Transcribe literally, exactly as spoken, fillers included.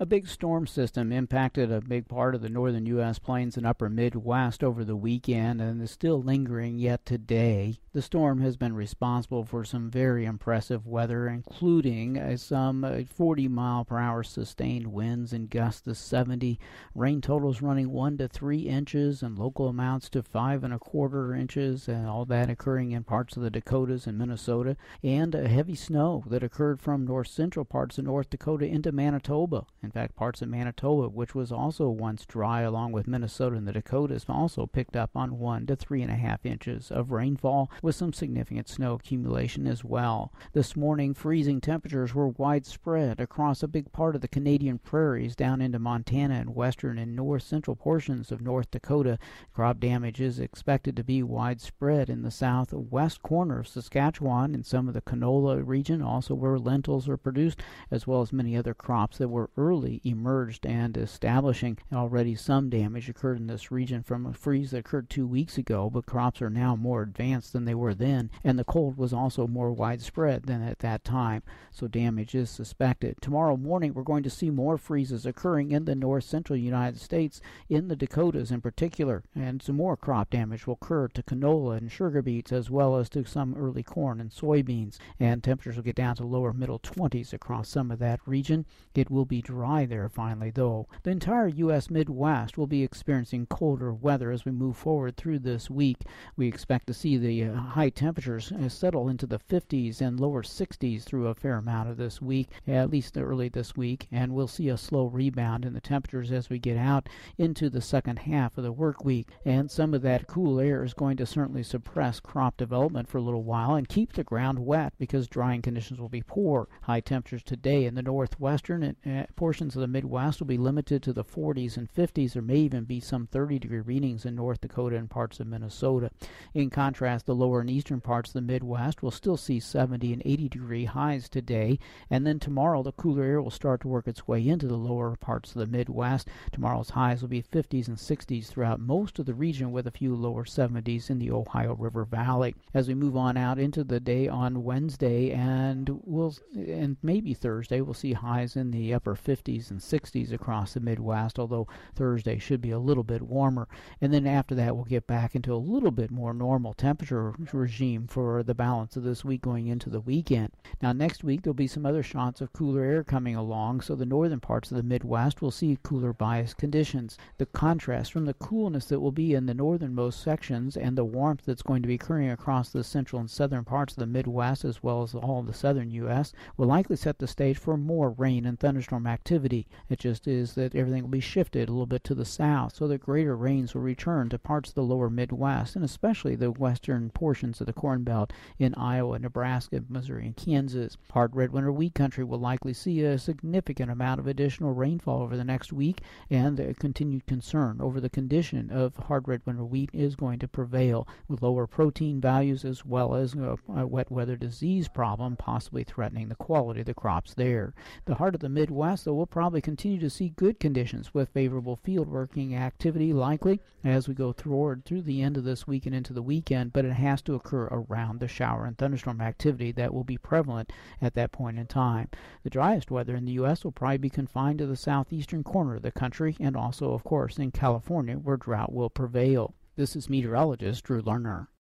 A big storm system impacted a big part of the northern U S plains and upper Midwest over the weekend and is still lingering yet today. The storm has been responsible for some very impressive weather, including uh, some uh, forty mile per hour sustained winds and gusts to seventy, rain totals running one to three inches and local amounts to five and a quarter inches, and all that occurring in parts of the Dakotas and Minnesota, and uh, heavy snow that occurred from north central parts of North Dakota into Manitoba. In fact, parts of Manitoba, which was also once dry along with Minnesota and the Dakotas, also picked up on one to three and a half inches of rainfall, with some significant snow accumulation as well. This morning, freezing temperatures were widespread across a big part of the Canadian prairies down into Montana and western and north central portions of North Dakota. Crop damage is expected to be widespread in the southwest corner of Saskatchewan and some of the canola region, also where lentils are produced, as well as many other crops that were early emerged and establishing. Already some damage occurred in this region from a freeze that occurred two weeks ago, but crops are now more advanced than they were then, and the cold was also more widespread than at that time, so damage is suspected. Tomorrow morning we're going to see more freezes occurring in the north central United States, in the Dakotas in particular, and some more crop damage will occur to canola and sugar beets as well as to some early corn and soybeans, and temperatures will get down to lower middle twenties across some of that region. It will be dry there finally, though. The entire U S Midwest will be experiencing colder weather as we move forward through this week. We expect to see the uh, high temperatures uh, settle into the fifties and lower sixties through a fair amount of this week, at least early this week, and we'll see a slow rebound in the temperatures as we get out into the second half of the work week. And some of that cool air is going to certainly suppress crop development for a little while and keep the ground wet because drying conditions will be poor. High temperatures today in the northwestern and uh, portions of the Midwest will be limited to the forties and fifties. There may even be some thirty degree readings in North Dakota and parts of Minnesota. In contrast, the lower and eastern parts of the Midwest will still see seventy and eighty degree highs today, and then tomorrow the cooler air will start to work its way into the lower parts of the Midwest. Tomorrow's highs will be fifties and sixties throughout most of the region, with a few lower seventies in the Ohio River Valley. As we move on out into the day on Wednesday and we'll and maybe Thursday, we'll see highs in the upper fifties and sixties across the Midwest, although Thursday should be a little bit warmer. And then after that, we'll get back into a little bit more normal temperature regime for the balance of this week going into the weekend. Now, next week, there'll be some other shots of cooler air coming along, so the northern parts of the Midwest will see cooler bias conditions. The contrast from the coolness that will be in the northernmost sections and the warmth that's going to be occurring across the central and southern parts of the Midwest, as well as all of the southern U S, will likely set the stage for more rain and thunderstorm activity. It just is that everything will be shifted a little bit to the south, so that greater rains will return to parts of the lower Midwest, and especially the western portions of the Corn Belt in Iowa, Nebraska, Missouri, and Kansas. Hard red winter wheat country will likely see a significant amount of additional rainfall over the next week, and a continued concern over the condition of hard red winter wheat is going to prevail, with lower protein values as well as a, a wet weather disease problem possibly threatening the quality of the crops there. The heart of the Midwest, though, will probably continue to see good conditions with favorable field working activity likely as we go forward through the end of this week and into the weekend, but it has to occur around the shower and thunderstorm activity that will be prevalent at that point in time. The driest weather in the U S will probably be confined to the southeastern corner of the country and also, of course, in California, where drought will prevail. This is meteorologist Drew Lerner.